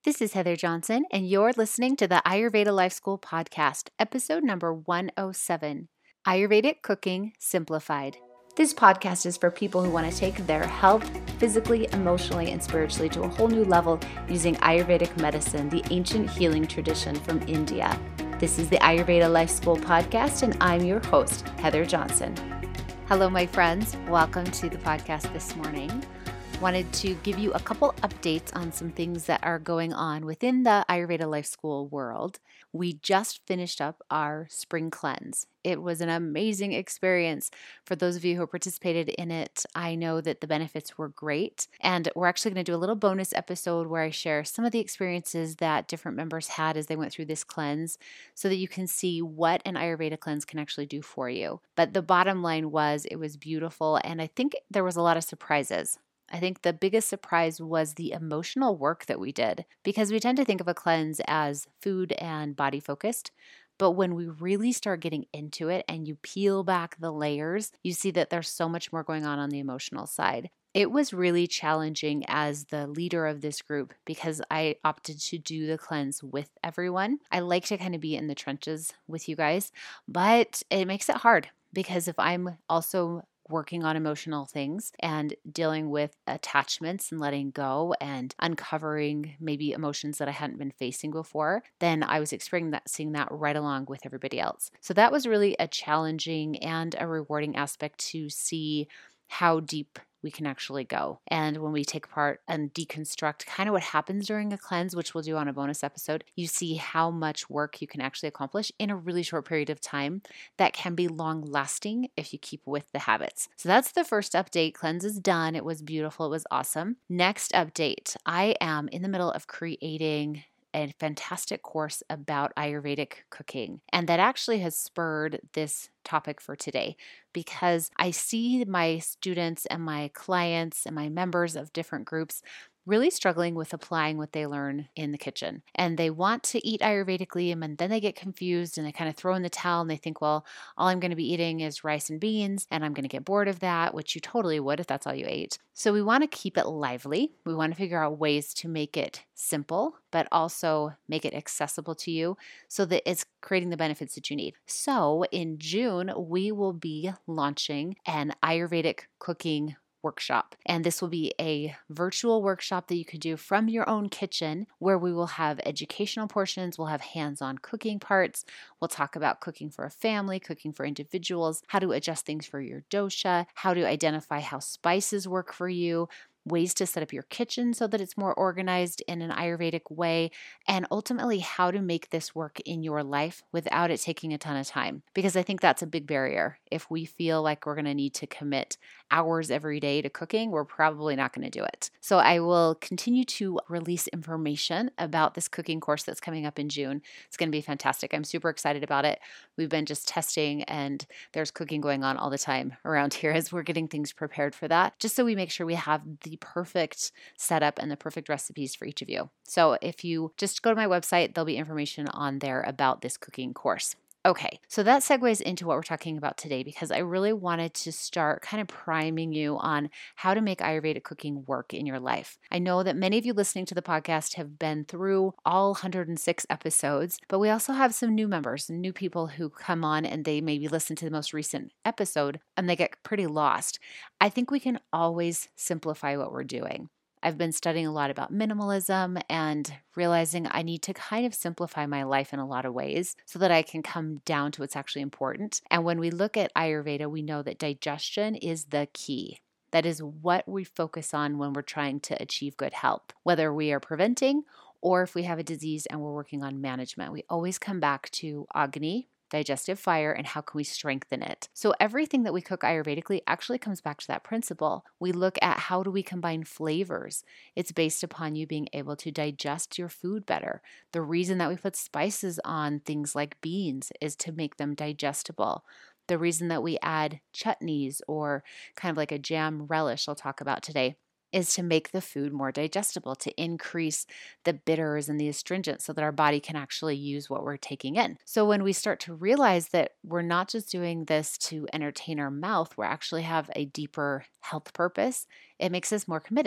This is Heather Johnson, and you're listening to the Ayurveda Life School podcast, episode number 107, Ayurvedic Cooking Simplified. This podcast is for people who want to take their health, physically, emotionally, and spiritually to a whole new level using Ayurvedic medicine, the ancient healing tradition from India. This is the Ayurveda Life School podcast, and I'm your host, Heather Johnson. Hello, my friends. Welcome to the podcast this morning. Wanted to give you a couple updates on some things that are going on within the Ayurveda Life School world. We just finished up our spring cleanse. It was an amazing experience. For those of you who participated in it, I know that the benefits were great. And we're actually going to do a little bonus episode where I share some of the experiences that different members had as they went through this cleanse so that you can see what an Ayurveda cleanse can actually do for you. But the bottom line was it was beautiful, and I think there was a lot of surprises. I think the biggest surprise was the emotional work that we did, because we tend to think of a cleanse as food and body focused. But when we really start getting into it and you peel back the layers, you see that there's so much more going on the emotional side. It was really challenging as the leader of this group because I opted to do the cleanse with everyone. I like to kind of be in the trenches with you guys, but it makes it hard because if I'm also working on emotional things and dealing with attachments and letting go and uncovering maybe emotions that I hadn't been facing before, then I was experiencing that right along with everybody else. So that was really a challenging and a rewarding aspect to see how deep we can actually go. And when we take part and deconstruct kind of what happens during a cleanse, which we'll do on a bonus episode, you see how much work you can actually accomplish in a really short period of time that can be long lasting if you keep with the habits. So that's the first update. Cleanse is done. It was beautiful. It was awesome. Next update, I am in the middle of creating a fantastic course about Ayurvedic cooking. And that actually has spurred this topic for today because I see my students and my clients and my members of different groups really struggling with applying what they learn in the kitchen. And they want to eat Ayurvedically, and then they get confused and they kind of throw in the towel and they think, well, all I'm going to be eating is rice and beans and I'm going to get bored of that, which you totally would if that's all you ate. So we want to keep it lively. We want to figure out ways to make it simple, but also make it accessible to you so that it's creating the benefits that you need. So in June, we will be launching an Ayurvedic cooking workshop. And this will be a virtual workshop that you could do from your own kitchen where we will have educational portions, we'll have hands-on cooking parts, we'll talk about cooking for a family, cooking for individuals, how to adjust things for your dosha, how to identify how spices work for you, ways to set up your kitchen so that it's more organized in an Ayurvedic way, and ultimately how to make this work in your life without it taking a ton of time. Because I think that's a big barrier. If we feel like we're going to need to commit hours every day to cooking, we're probably not going to do it. So I will continue to release information about this cooking course that's coming up in June. It's going to be fantastic. I'm super excited about it. We've been just testing and there's cooking going on all the time around here as we're getting things prepared for that, just so we make sure we have the perfect setup and the perfect recipes for each of you. So if you just go to my website, there'll be information on there about this cooking course. Okay, so that segues into what we're talking about today because I really wanted to start kind of priming you on how to make Ayurvedic cooking work in your life. I know that many of you listening to the podcast have been through all 106 episodes, but we also have some new members and new people who come on and they maybe listen to the most recent episode and they get pretty lost. I think we can always simplify what we're doing. I've been studying a lot about minimalism and realizing I need to kind of simplify my life in a lot of ways so that I can come down to what's actually important. And when we look at Ayurveda, we know that digestion is the key. That is what we focus on when we're trying to achieve good health, whether we are preventing or if we have a disease and we're working on management. We always come back to Agni, digestive fire, and how can we strengthen it. So everything that we cook Ayurvedically actually comes back to that principle. We look at how do we combine flavors. It's based upon you being able to digest your food better. The reason that we put spices on things like beans is to make them digestible. The reason that we add chutneys or kind of like a jam relish I'll talk about today is to make the food more digestible, to increase the bitters and the astringents so that our body can actually use what we're taking in. So when we start to realize that we're not just doing this to entertain our mouth, we actually have a deeper health purpose, it makes us more committed.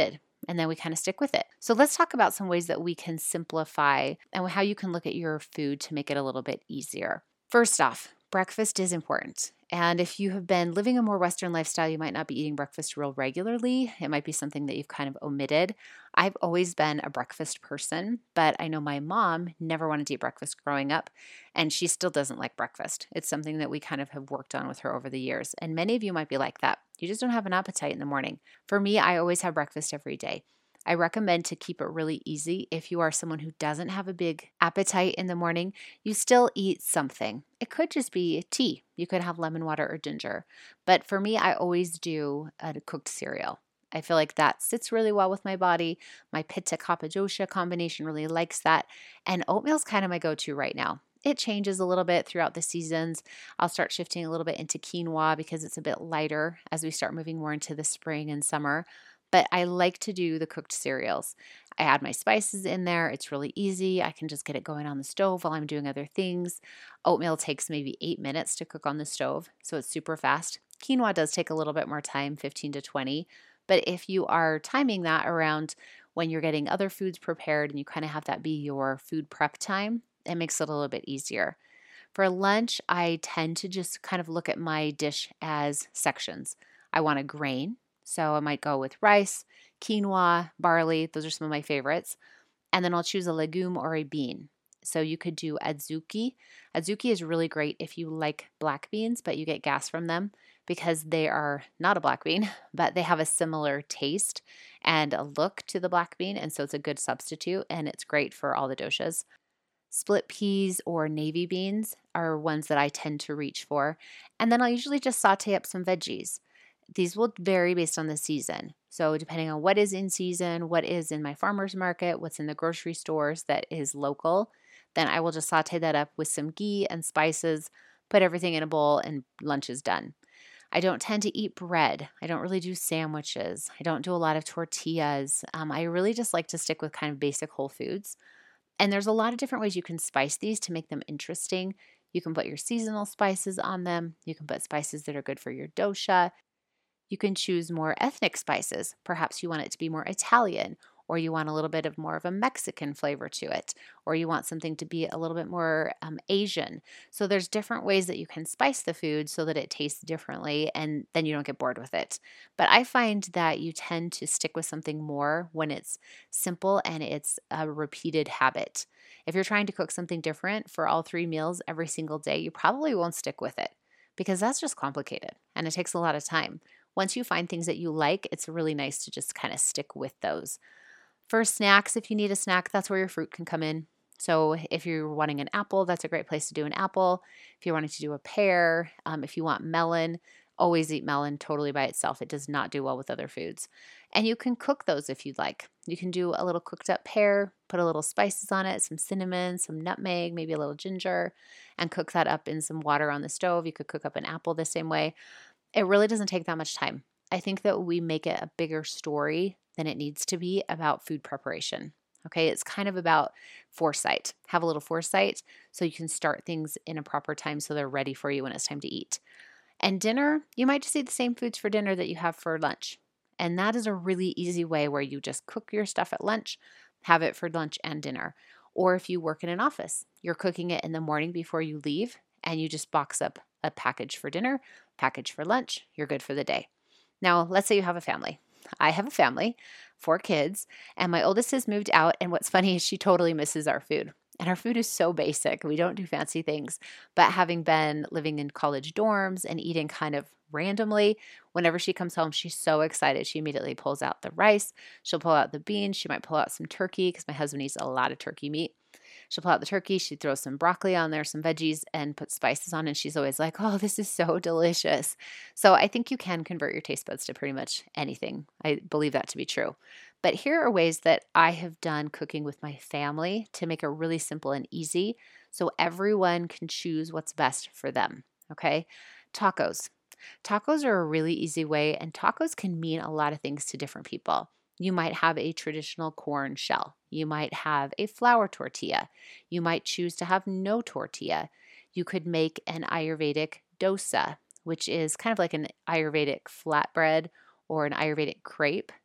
and then we kind of stick with it. So let's talk about some ways that we can simplify and how you can look at your food to make it a little bit easier. First off, breakfast is important. And if you have been living a more Western lifestyle, you might not be eating breakfast real regularly. It might be something that you've kind of omitted. I've always been a breakfast person, but I know my mom never wanted to eat breakfast growing up, and she still doesn't like breakfast. It's something that we kind of have worked on with her over the years. And many of you might be like that. You just don't have an appetite in the morning. For me, I always have breakfast every day. I recommend to keep it really easy. If you are someone who doesn't have a big appetite in the morning, you still eat something. It could just be tea. You could have lemon water or ginger. But for me, I always do a cooked cereal. I feel like that sits really well with my body. My Pitta Kapha dosha combination really likes that. And oatmeal is kind of my go-to right now. It changes a little bit throughout the seasons. I'll start shifting a little bit into quinoa because it's a bit lighter as we start moving more into the spring and summer. But I like to do the cooked cereals. I add my spices in there. It's really easy. I can just get it going on the stove while I'm doing other things. Oatmeal takes maybe 8 minutes to cook on the stove, so it's super fast. Quinoa does take a little bit more time, 15 to 20. But if you are timing that around when you're getting other foods prepared and you kind of have that be your food prep time, it makes it a little bit easier. For lunch, I tend to just kind of look at my dish as sections. I want a grain. So I might go with rice, quinoa, barley. Those are some of my favorites. And then I'll choose a legume or a bean. So you could do adzuki. Adzuki is really great if you like black beans, but you get gas from them because they are not a black bean, but they have a similar taste and a look to the black bean. And so it's a good substitute and it's great for all the doshas. Split peas or navy beans are ones that I tend to reach for. And then I'll usually just saute up some veggies. These will vary based on the season. So depending on what is in season, what is in my farmer's market, what's in the grocery stores that is local, then I will just saute that up with some ghee and spices, put everything in a bowl, and lunch is done. I don't tend to eat bread. I don't really do sandwiches. I don't do a lot of tortillas. I really just like to stick with kind of basic whole foods. And there's a lot of different ways you can spice these to make them interesting. You can put your seasonal spices on them. You can put spices that are good for your dosha. You can choose more ethnic spices. Perhaps you want it to be more Italian, or you want a little bit of more of a Mexican flavor to it, or you want something to be a little bit more Asian. So there's different ways that you can spice the food so that it tastes differently and then you don't get bored with it. But I find that you tend to stick with something more when it's simple and it's a repeated habit. If you're trying to cook something different for all 3 meals every single day, you probably won't stick with it because that's just complicated and it takes a lot of time. Once you find things that you like, it's really nice to just kind of stick with those. For snacks, if you need a snack, that's where your fruit can come in. So if you're wanting an apple, that's a great place to do an apple. If you're wanting to do a pear, if you want melon, always eat melon totally by itself. It does not do well with other foods. And you can cook those if you'd like. You can do a little cooked up pear, put a little spices on it, some cinnamon, some nutmeg, maybe a little ginger, and cook that up in some water on the stove. You could cook up an apple the same way. It really doesn't take that much time. I think that we make it a bigger story than it needs to be about food preparation. Okay, it's kind of about foresight. Have a little foresight so you can start things in a proper time so they're ready for you when it's time to eat. And dinner, you might just eat the same foods for dinner that you have for lunch. And that is a really easy way where you just cook your stuff at lunch, have it for lunch and dinner. Or if you work in an office, you're cooking it in the morning before you leave and you just box up a package for dinner, package for lunch, you're good for the day. Now, let's say you have a family. I have a family, 4 kids, and my oldest has moved out. And what's funny is she totally misses our food. And our food is so basic. We don't do fancy things. But having been living in college dorms and eating kind of randomly, whenever she comes home, she's so excited. She immediately pulls out the rice. She'll pull out the beans. She might pull out some turkey because my husband eats a lot of turkey meat. She'll pull out the turkey. She throws some broccoli on there, some veggies, and put spices on. And she's always like, oh, this is so delicious. So I think you can convert your taste buds to pretty much anything. I believe that to be true. But here are ways that I have done cooking with my family to make it really simple and easy so everyone can choose what's best for them. Okay. Tacos. Tacos are a really easy way, and tacos can mean a lot of things to different people. You might have a traditional corn shell. You might have a flour tortilla. You might choose to have no tortilla. You could make an Ayurvedic dosa, which is kind of like an Ayurvedic flatbread or an Ayurvedic crepe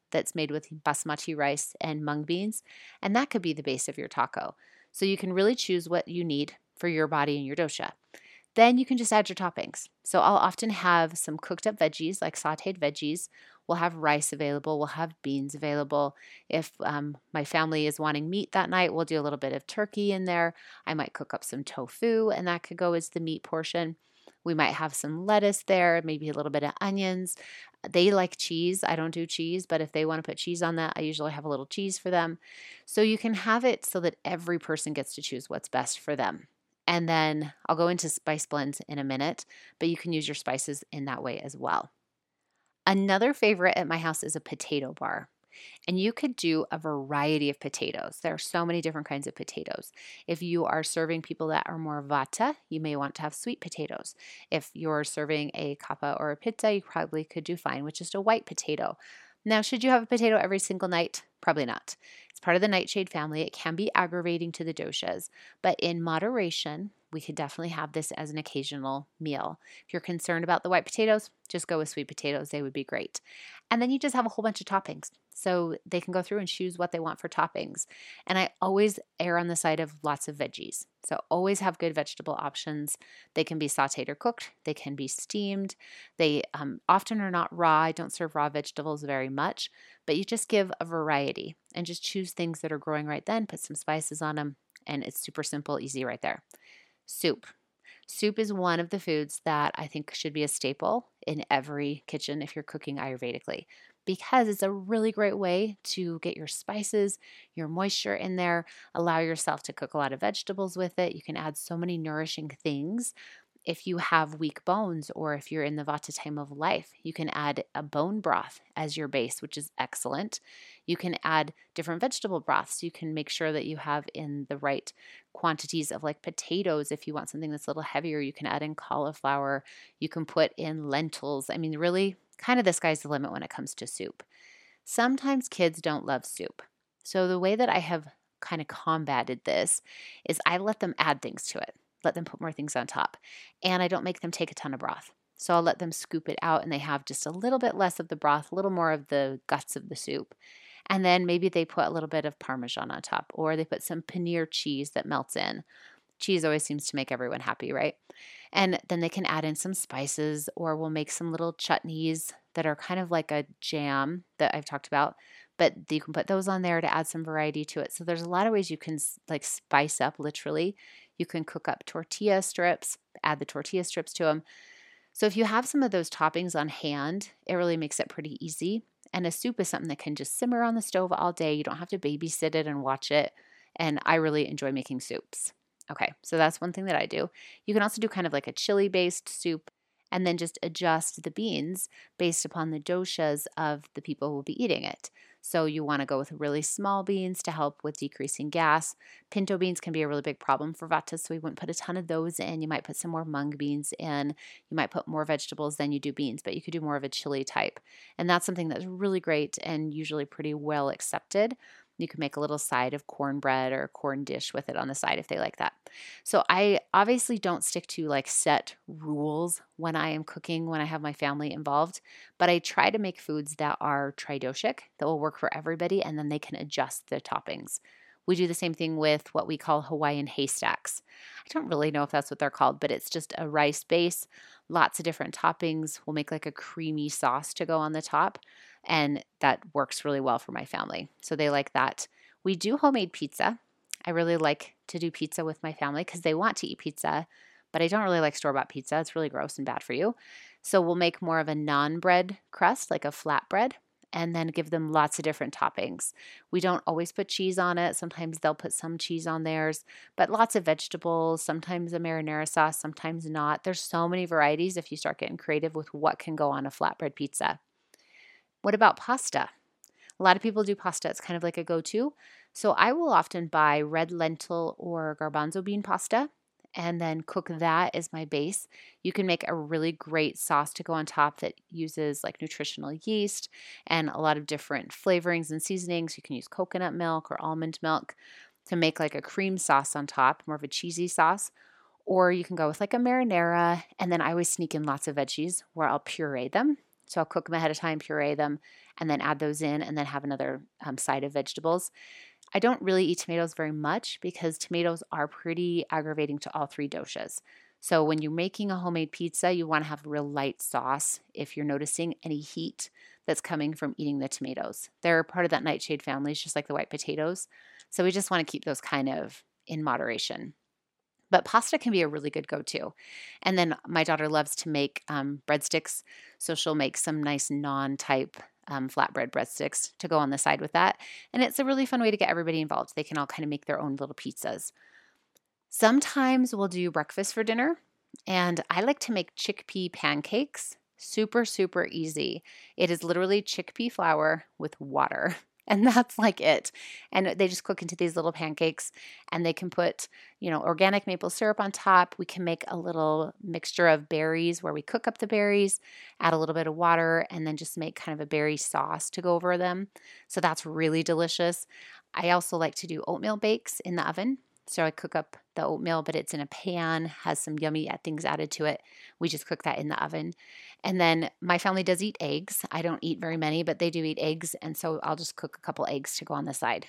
that's made with basmati rice and mung beans, and that could be the base of your taco. So you can really choose what you need for your body and your dosha. Then you can just add your toppings. So I'll often have some cooked up veggies, like sauteed veggies. We'll have rice available. We'll have beans available. If my family is wanting meat that night, we'll do a little bit of turkey in there. I might cook up some tofu, and that could go as the meat portion. We might have some lettuce there, maybe a little bit of onions. They like cheese. I don't do cheese, but if they want to put cheese on that, I usually have a little cheese for them. So you can have it so that every person gets to choose what's best for them. And then I'll go into spice blends in a minute, but you can use your spices in that way as well. Another favorite at my house is a potato bar. And you could do a variety of potatoes. There are so many different kinds of potatoes. If you are serving people that are more vata, you may want to have sweet potatoes. If you're serving a kappa or a pitta, you probably could do fine with just a white potato. Now, should you have a potato every single night? Probably not. It's part of the nightshade family. It can be aggravating to the doshas, but in moderation, we could definitely have this as an occasional meal. If you're concerned about the white potatoes, just go with sweet potatoes. They would be great. And then you just have a whole bunch of toppings. So they can go through and choose what they want for toppings. And I always err on the side of lots of veggies. So always have good vegetable options. They can be sauteed or cooked. They can be steamed. They often are not raw. I don't serve raw vegetables very much, but you just give a variety and just choose things that are growing right then, put some spices on them, and it's super simple, easy right there. Soup. Soup is one of the foods that I think should be a staple in every kitchen if you're cooking Ayurvedically, because it's a really great way to get your spices, your moisture in there, allow yourself to cook a lot of vegetables with it. You can add so many nourishing things. If you have weak bones or if you're in the vata time of life, you can add a bone broth as your base, which is excellent. You can add different vegetable broths. You can make sure that you have in the right quantities of like potatoes. If you want something that's a little heavier, you can add in cauliflower. You can put in lentils. I mean, really, kind of the sky's the limit when it comes to soup. Sometimes kids don't love soup. So the way that I have kind of combated this is I let them add things to it. Let them put more things on top. And I don't make them take a ton of broth. So I'll let them scoop it out and they have just a little bit less of the broth, a little more of the guts of the soup. And then maybe they put a little bit of Parmesan on top, or they put some paneer cheese that melts in. Cheese always seems to make everyone happy, right? And then they can add in some spices, or we'll make some little chutneys that are kind of like a jam that I've talked about, but you can put those on there to add some variety to it. So there's a lot of ways you can like spice up literally. You can cook up tortilla strips, add the tortilla strips to them. So if you have some of those toppings on hand, it really makes it pretty easy. And a soup is something that can just simmer on the stove all day. You don't have to babysit it and watch it. And I really enjoy making soups. Okay, so that's one thing that I do. You can also do kind of like a chili-based soup and then just adjust the beans based upon the doshas of the people who will be eating it. So you want to go with really small beans to help with decreasing gas. Pinto beans can be a really big problem for vata, so we wouldn't put a ton of those in. You might put some more mung beans in. You might put more vegetables than you do beans, but you could do more of a chili type. And that's something that's really great and usually pretty well accepted. You can make a little side of cornbread or a corn dish with it on the side if they like that. So I obviously don't stick to like set rules when I am cooking, when I have my family involved, but I try to make foods that are tridoshic, that will work for everybody, and then they can adjust the toppings. We do the same thing with what we call Hawaiian haystacks. I don't really know if that's what they're called, but it's just a rice base, lots of different toppings. We'll make like a creamy sauce to go on the top, and that works really well for my family. So they like that. We do homemade pizza. I really like to do pizza with my family because they want to eat pizza, but I don't really like store-bought pizza. It's really gross and bad for you. So we'll make more of a non-bread crust, like a flatbread, and then give them lots of different toppings. We don't always put cheese on it. Sometimes they'll put some cheese on theirs, but lots of vegetables, sometimes a marinara sauce, sometimes not. There's so many varieties if you start getting creative with what can go on a flatbread pizza. What about pasta? A lot of people do pasta. It's kind of like a go-to. So I will often buy red lentil or garbanzo bean pasta and then cook that as my base. You can make a really great sauce to go on top that uses like nutritional yeast and a lot of different flavorings and seasonings. You can use coconut milk or almond milk to make like a cream sauce on top, more of a cheesy sauce. Or you can go with like a marinara, and then I always sneak in lots of veggies where I'll puree them. So I'll cook them ahead of time, puree them, and then add those in and then have another side of vegetables. I don't really eat tomatoes very much because tomatoes are pretty aggravating to all three doshas. So when you're making a homemade pizza, you want to have real light sauce if you're noticing any heat that's coming from eating the tomatoes. They're part of that nightshade family, just like the white potatoes. So we just want to keep those kind of in moderation. But pasta can be a really good go-to. And then my daughter loves to make breadsticks. So she'll make some nice naan-type flatbread breadsticks to go on the side with that. And it's a really fun way to get everybody involved. They can all kind of make their own little pizzas. Sometimes we'll do breakfast for dinner. And I like to make chickpea pancakes. Super, super easy. It is literally chickpea flour with water. And that's like it. And they just cook into these little pancakes, and they can put, organic maple syrup on top. We can make a little mixture of berries where we cook up the berries, add a little bit of water, and then just make kind of a berry sauce to go over them. So that's really delicious. I also like to do oatmeal bakes in the oven. So I cook up the oatmeal, but it's in a pan, has some yummy things added to it. We just cook that in the oven. And then my family does eat eggs. I don't eat very many, but they do eat eggs. And so I'll just cook a couple eggs to go on the side.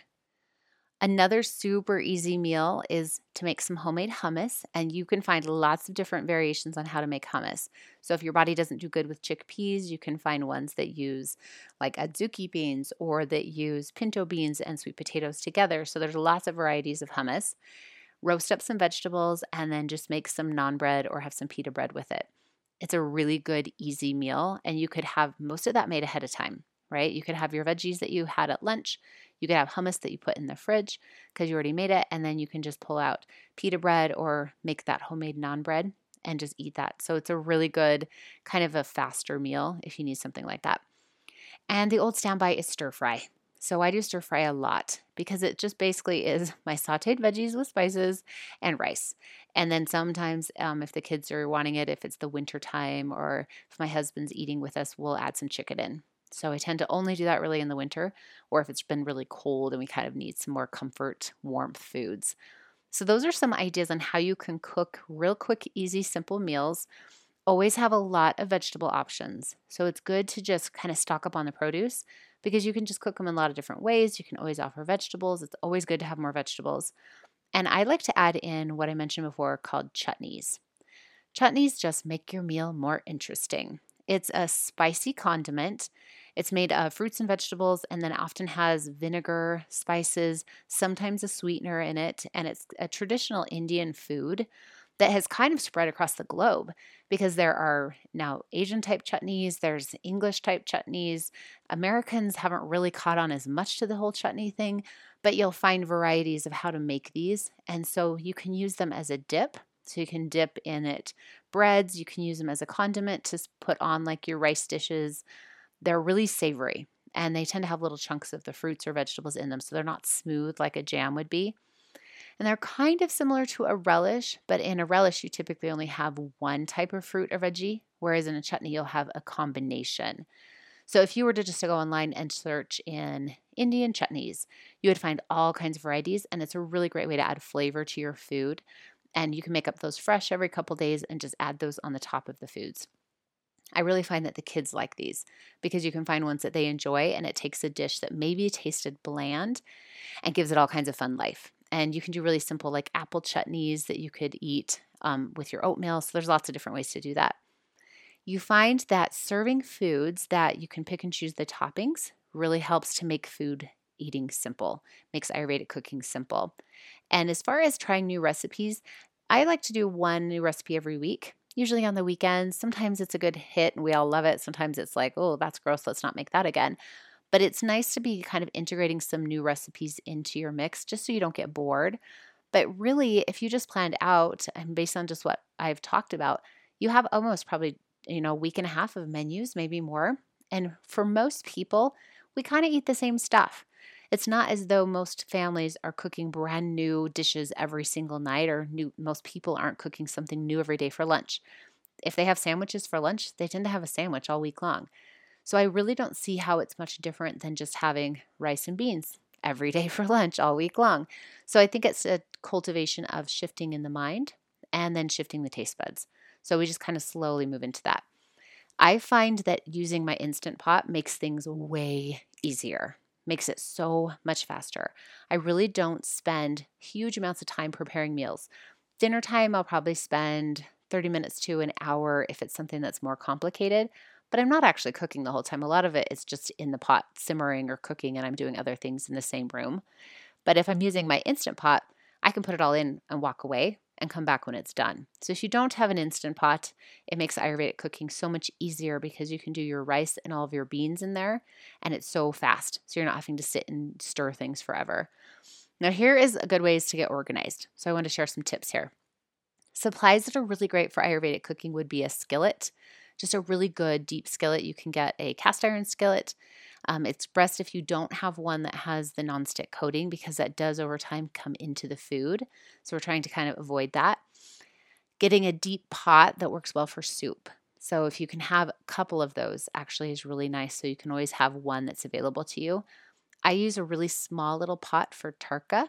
Another super easy meal is to make some homemade hummus, and you can find lots of different variations on how to make hummus. So if your body doesn't do good with chickpeas, you can find ones that use like adzuki beans or that use pinto beans and sweet potatoes together. So there's lots of varieties of hummus. Roast up some vegetables and then just make some naan bread or have some pita bread with it. It's a really good, easy meal, and you could have most of that made ahead of time, right? You could have your veggies that you had at lunch. You could have hummus that you put in the fridge because you already made it, and then you can just pull out pita bread or make that homemade naan bread and just eat that. So it's a really good kind of a faster meal if you need something like that. And the old standby is stir fry. So I do stir fry a lot because it just basically is my sauteed veggies with spices and rice. And then sometimes if the kids are wanting it, if it's the winter time or if my husband's eating with us, we'll add some chicken in. So I tend to only do that really in the winter, or if it's been really cold and we kind of need some more comfort, warmth foods. So those are some ideas on how you can cook real quick, easy, simple meals. Always have a lot of vegetable options. So it's good to just kind of stock up on the produce because you can just cook them in a lot of different ways. You can always offer vegetables. It's always good to have more vegetables. And I like to add in what I mentioned before called chutneys. Chutneys just make your meal more interesting. It's a spicy condiment. It's made of fruits and vegetables and then often has vinegar, spices, sometimes a sweetener in it. And it's a traditional Indian food that has kind of spread across the globe because there are now Asian type chutneys, there's English type chutneys. Americans haven't really caught on as much to the whole chutney thing, but you'll find varieties of how to make these. And so you can use them as a dip. So you can dip in it breads, you can use them as a condiment to put on like your rice dishes. They're really savory and they tend to have little chunks of the fruits or vegetables in them. So they're not smooth like a jam would be. And they're kind of similar to a relish, but in a relish, you typically only have one type of fruit or veggie, whereas in a chutney, you'll have a combination. So if you were to just go online and search in Indian chutneys, you would find all kinds of varieties, and it's a really great way to add flavor to your food. And you can make up those fresh every couple days and just add those on the top of the foods. I really find that the kids like these because you can find ones that they enjoy, and it takes a dish that maybe tasted bland and gives it all kinds of fun life. And you can do really simple like apple chutneys that you could eat with your oatmeal. So there's lots of different ways to do that. You find that serving foods that you can pick and choose the toppings really helps to make food eating simple, makes Ayurvedic cooking simple. And as far as trying new recipes, I like to do one new recipe every week, usually on the weekends. Sometimes it's a good hit and we all love it. Sometimes it's like, oh, that's gross, let's not make that again. But it's nice to be kind of integrating some new recipes into your mix just so you don't get bored. But really, if you just planned out and based on just what I've talked about, you have almost probably, a week and a half of menus, maybe more. And for most people, we kind of eat the same stuff. It's not as though most families are cooking brand new dishes every single night or most people aren't cooking something new every day for lunch. If they have sandwiches for lunch, they tend to have a sandwich all week long. So I really don't see how it's much different than just having rice and beans every day for lunch all week long. So I think it's a cultivation of shifting in the mind and then shifting the taste buds. So we just kind of slowly move into that. I find that using my Instant Pot makes things way easier, makes it so much faster. I really don't spend huge amounts of time preparing meals. Dinner time, I'll probably spend 30 minutes to an hour if it's something that's more complicated, but I'm not actually cooking the whole time. A lot of it is just in the pot simmering or cooking, and I'm doing other things in the same room. But if I'm using my Instant Pot, I can put it all in and walk away and come back when it's done. So if you don't have an Instant Pot, it makes Ayurvedic cooking so much easier because you can do your rice and all of your beans in there, and it's so fast. So you're not having to sit and stir things forever. Now, here is a good ways to get organized. So I want to share some tips here. Supplies that are really great for Ayurvedic cooking would be a skillet, just a really good deep skillet. You can get a cast iron skillet. It's best if you don't have one that has the nonstick coating because that does over time come into the food. So we're trying to kind of avoid that. Getting a deep pot that works well for soup. So if you can have a couple of those actually is really nice. So you can always have one that's available to you. I use a really small little pot for tarka.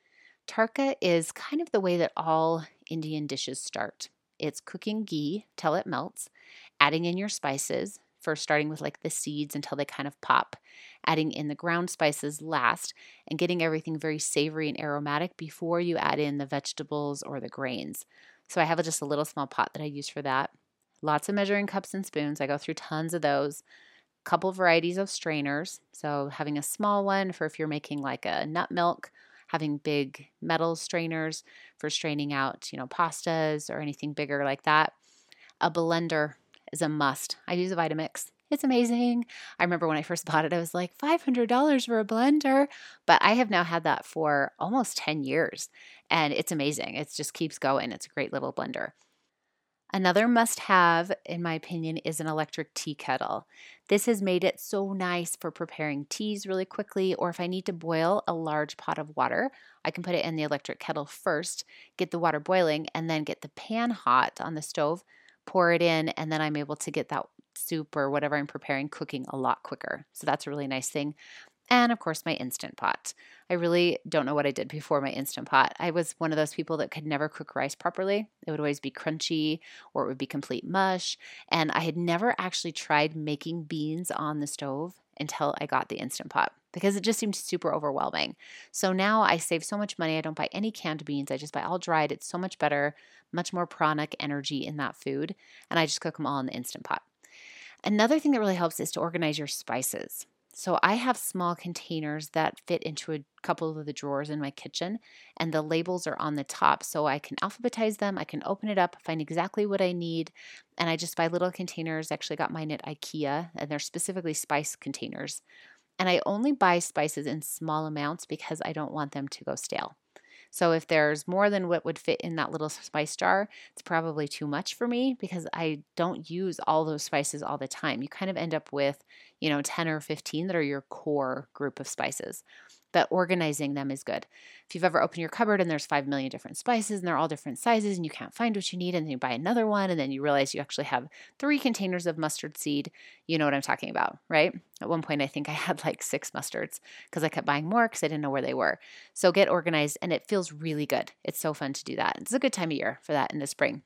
Tarka is kind of the way that all Indian dishes start. It's cooking ghee till it melts, adding in your spices, first starting with like the seeds until they kind of pop, adding in the ground spices last, and getting everything very savory and aromatic before you add in the vegetables or the grains. So I have just a little small pot that I use for that. Lots of measuring cups and spoons. I go through tons of those. Couple varieties of strainers. So having a small one for if you're making like a nut milk, having big metal strainers for straining out, pastas or anything bigger like that. A blender is a must. I use a Vitamix. It's amazing. I remember when I first bought it, I was like $500 for a blender, but I have now had that for almost 10 years and it's amazing. It just keeps going. It's a great little blender. Another must-have, in my opinion, is an electric tea kettle. This has made it so nice for preparing teas really quickly, or if I need to boil a large pot of water, I can put it in the electric kettle first, get the water boiling, and then get the pan hot on the stove, pour it in, and then I'm able to get that soup or whatever I'm preparing cooking a lot quicker. So that's a really nice thing. And of course, my Instant Pot. I really don't know what I did before my Instant Pot. I was one of those people that could never cook rice properly. It would always be crunchy or it would be complete mush. And I had never actually tried making beans on the stove until I got the Instant Pot because it just seemed super overwhelming. So now I save so much money. I don't buy any canned beans. I just buy all dried. It's so much better, much more pranic energy in that food. And I just cook them all in the Instant Pot. Another thing that really helps is to organize your spices. So I have small containers that fit into a couple of the drawers in my kitchen, and the labels are on the top. So I can alphabetize them, I can open it up, find exactly what I need, and I just buy little containers. Actually got mine at IKEA, and they're specifically spice containers. And I only buy spices in small amounts because I don't want them to go stale. So if there's more than what would fit in that little spice jar, it's probably too much for me because I don't use all those spices all the time. You kind of end up with, 10 or 15 that are your core group of spices. But organizing them is good. If you've ever opened your cupboard and there's 5 million different spices and they're all different sizes and you can't find what you need and then you buy another one and then you realize you actually have 3 containers of mustard seed, you know what I'm talking about, right? At one point, I think I had like 6 mustards because I kept buying more because I didn't know where they were. So get organized and it feels really good. It's so fun to do that. It's a good time of year for that in the spring.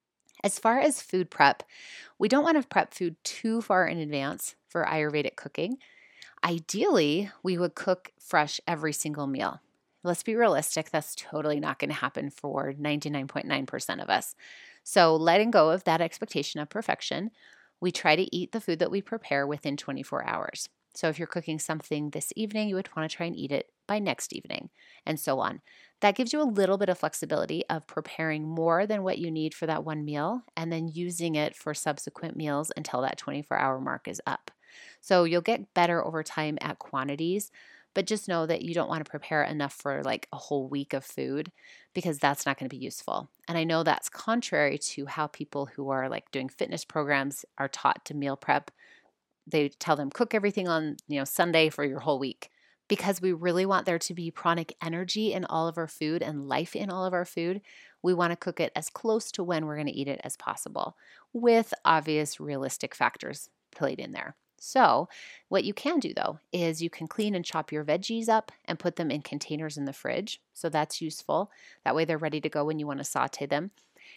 As far as food prep, we don't want to prep food too far in advance for Ayurvedic cooking. Ideally, we would cook fresh every single meal. Let's be realistic, that's totally not going to happen for 99.9% of us. So, letting go of that expectation of perfection, we try to eat the food that we prepare within 24 hours. So, if you're cooking something this evening, you would want to try and eat it by next evening, and so on. That gives you a little bit of flexibility of preparing more than what you need for that one meal and then using it for subsequent meals until that 24-hour mark is up. So you'll get better over time at quantities, but just know that you don't want to prepare enough for like a whole week of food because that's not going to be useful. And I know that's contrary to how people who are like doing fitness programs are taught to meal prep. They tell them cook everything on, Sunday for your whole week. Because we really want there to be pranic energy in all of our food and life in all of our food, we want to cook it as close to when we're going to eat it as possible, with obvious realistic factors played in there. So what you can do though is you can clean and chop your veggies up and put them in containers in the fridge. So that's useful. That way they're ready to go when you want to saute them.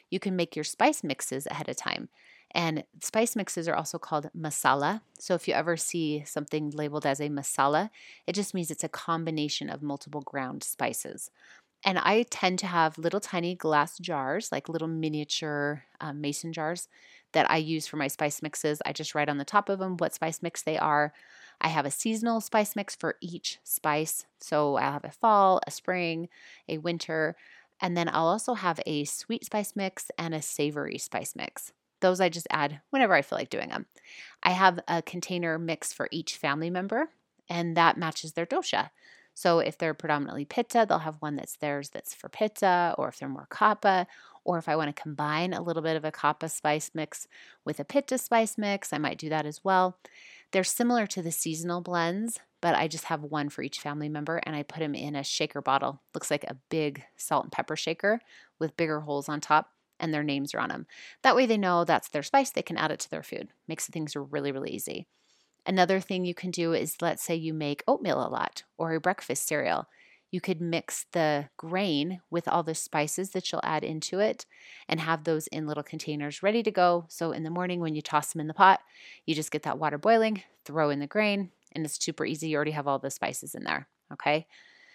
you can make your spice mixes ahead of time. And spice mixes are also called masala. So if you ever see something labeled as a masala, it just means it's a combination of multiple ground spices. And I tend to have little tiny glass jars, like little miniature mason jars that I use for my spice mixes. I just write on the top of them what spice mix they are. I have a seasonal spice mix for each spice. So I'll have a fall, a spring, a winter, and then I'll also have a sweet spice mix and a savory spice mix. Those I just add whenever I feel like doing them. I have a container mix for each family member, and that matches their dosha. So if they're predominantly pitta, they'll have one that's theirs that's for pitta, or if they're more kapha, or if I want to combine a little bit of a kapha spice mix with a pitta spice mix, I might do that as well. They're similar to the seasonal blends, but I just have one for each family member, and I put them in a shaker bottle. Looks like a big salt and pepper shaker with bigger holes on top, and their names are on them. That way they know that's their spice. They can add it to their food. Makes things really, really easy. Another thing you can do is, let's say you make oatmeal a lot or a breakfast cereal. You could mix the grain with all the spices that you'll add into it and have those in little containers ready to go. So in the morning when you toss them in the pot, you just get that water boiling, throw in the grain, and it's super easy. You already have all the spices in there, okay?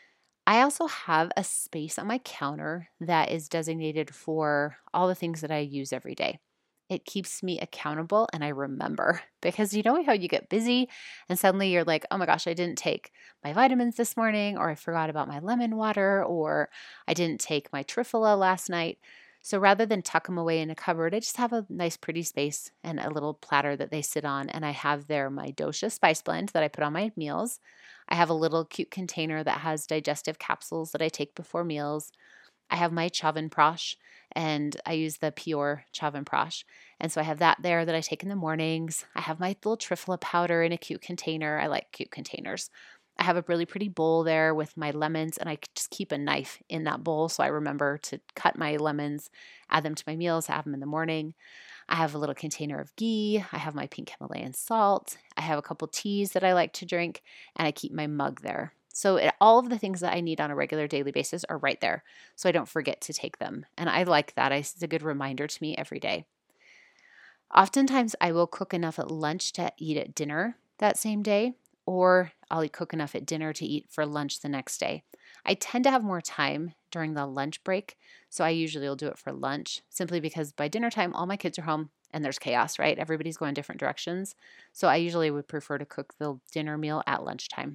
I also have a space on my counter that is designated for all the things that I use every day. It keeps me accountable and I remember, because you know how you get busy and suddenly you're like, oh my gosh, I didn't take my vitamins this morning, or I forgot about my lemon water, or I didn't take my Triphala last night. So rather than tuck them away in a cupboard, I just have a nice pretty space and a little platter that they sit on, and I have there my dosha spice blend that I put on my meals. I have a little cute container that has digestive capsules that I take before meals. I have my Chyawanprash, and I use the pure Chyawanprash. And so I have that there that I take in the mornings. I have my little Triphala powder in a cute container. I like cute containers. I have a really pretty bowl there with my lemons, and I just keep a knife in that bowl so I remember to cut my lemons, add them to my meals, have them in the morning. I have a little container of ghee. I have my pink Himalayan salt. I have a couple teas that I like to drink, and I keep my mug there. So all of the things that I need on a regular daily basis are right there, so I don't forget to take them. And I like that. It's a good reminder to me every day. Oftentimes, I will cook enough at lunch to eat at dinner that same day, or I'll cook enough at dinner to eat for lunch the next day. I tend to have more time during the lunch break, so I usually will do it for lunch, simply because by dinner time, all my kids are home and there's chaos, right? Everybody's going different directions. So I usually would prefer to cook the dinner meal at lunchtime.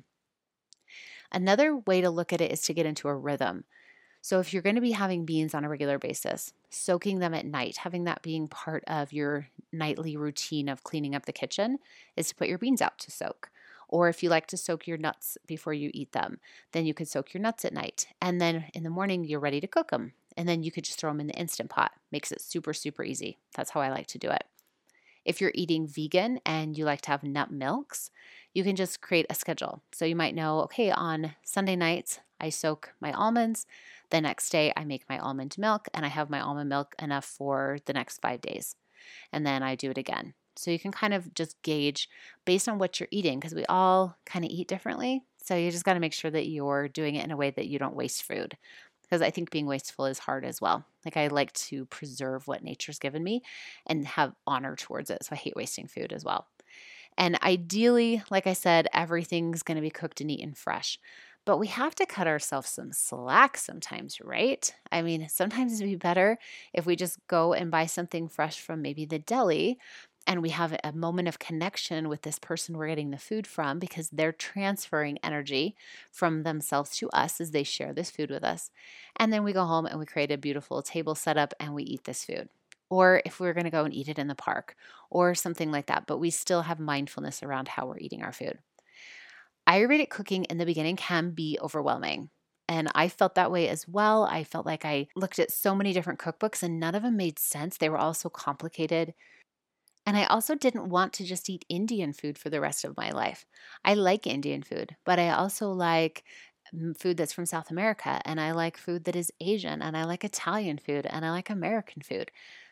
Another way to look at it is to get into a rhythm. So if you're going to be having beans on a regular basis, soaking them at night, having that being part of your nightly routine of cleaning up the kitchen, is to put your beans out to soak. Or if you like to soak your nuts before you eat them, then you could soak your nuts at night. And then in the morning, you're ready to cook them. And then you could just throw them in the Instant Pot. Makes it super, super easy. That's how I like to do it. If you're eating vegan and you like to have nut milks, you can just create a schedule. So you might know, okay, on Sunday nights, I soak my almonds. The next day, I make my almond milk, and I have my almond milk enough for the next 5 days. And then I do it again. So you can kind of just gauge based on what you're eating, because we all kind of eat differently. So you just got to make sure that you're doing it in a way that you don't waste food, because I think being wasteful is hard as well. Like, I like to preserve what nature's given me and have honor towards it. So I hate wasting food as well. And ideally, like I said, everything's going to be cooked and eaten fresh. But we have to cut ourselves some slack sometimes, right? I mean, sometimes it'd be better if we just go and buy something fresh from maybe the deli, and we have a moment of connection with this person we're getting the food from, because they're transferring energy from themselves to us as they share this food with us. And then we go home and we create a beautiful table setup and we eat this food. Or if we're going to go and eat it in the park or something like that, but we still have mindfulness around how we're eating our food. Ayurvedic cooking in the beginning can be overwhelming. And I felt that way as well. I felt like I looked at so many different cookbooks and none of them made sense. They were all so complicated. And I also didn't want to just eat Indian food for the rest of my life. I like Indian food, but I also like food that's from South America, and I like food that is Asian, and I like Italian food, and I like American food.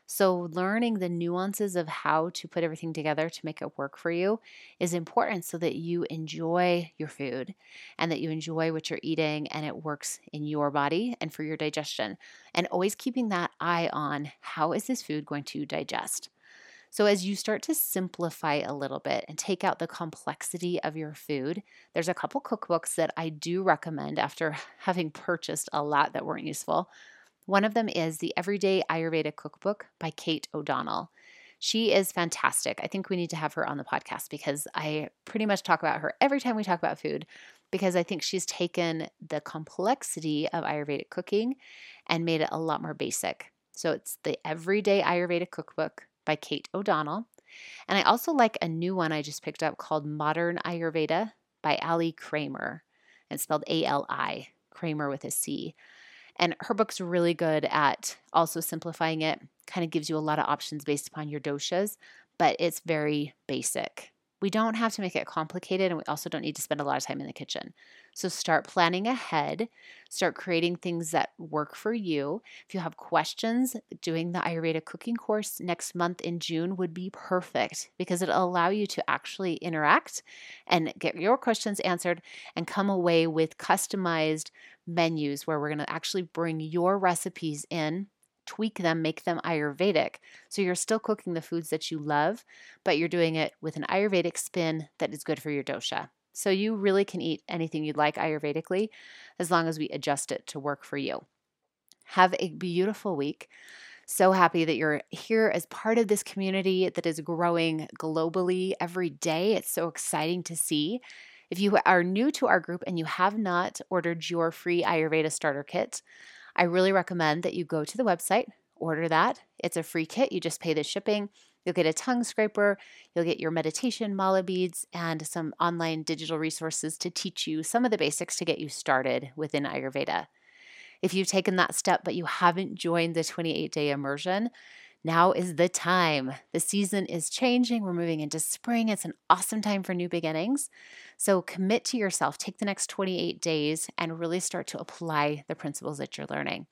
So learning the nuances of how to put everything together to make it work for you is important so that you enjoy your food and that you enjoy what you're eating and it works in your body and for your digestion. And always keeping that eye on how is this food going to digest. So as you start to simplify a little bit and take out the complexity of your food, there's a couple cookbooks that I do recommend after having purchased a lot that weren't useful. One of them is the Everyday Ayurveda Cookbook by Kate O'Donnell. She is fantastic. I think we need to have her on the podcast because I pretty much talk about her every time we talk about food because I think she's taken the complexity of Ayurvedic cooking and made it a lot more basic. So it's the Everyday Ayurveda Cookbook by Kate O'Donnell. And I also like a new one I just picked up called Modern Ayurveda by Ali Kramer. And it's spelled A-L-I, Kramer with a C. And her book's really good at also simplifying it, kind of gives you a lot of options based upon your doshas, but it's very basic. We don't have to make it complicated, and we also don't need to spend a lot of time in the kitchen. So start planning ahead, start creating things that work for you. If you have questions, doing the Ayurveda cooking course next month in June would be perfect because it'll allow you to actually interact and get your questions answered and come away with customized menus where we're going to actually bring your recipes in, tweak them, make them Ayurvedic. So you're still cooking the foods that you love, but you're doing it with an Ayurvedic spin that is good for your dosha. So you really can eat anything you'd like Ayurvedically as long as we adjust it to work for you. Have a beautiful week. So happy that you're here as part of this community that is growing globally every day. It's so exciting to see. If you are new to our group and you have not ordered your free Ayurveda starter kit, I really recommend that you go to the website, order that. It's a free kit. You just pay the shipping. You'll get a tongue scraper. You'll get your meditation mala beads and some online digital resources to teach you some of the basics to get you started within Ayurveda. If you've taken that step but you haven't joined the 28-day immersion, now is the time. The season is changing. We're moving into spring. It's an awesome time for new beginnings. So commit to yourself. Take the next 28 days and really start to apply the principles that you're learning.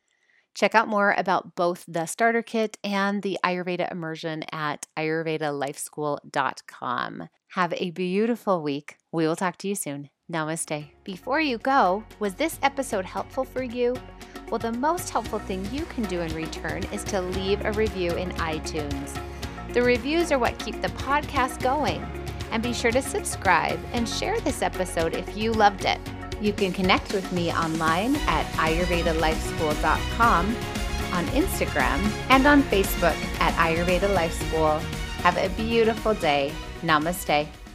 Check out more about both the starter kit and the Ayurveda immersion at ayurvedalifeschool.com. Have a beautiful week. We will talk to you soon. Namaste. Before you go, was this episode helpful for you? Well, the most helpful thing you can do in return is to leave a review in iTunes. The reviews are what keep the podcast going. And be sure to subscribe and share this episode if you loved it. You can connect with me online at ayurvedalifeschool.com, on Instagram, and on Facebook at Ayurveda Life School. Have a beautiful day. Namaste.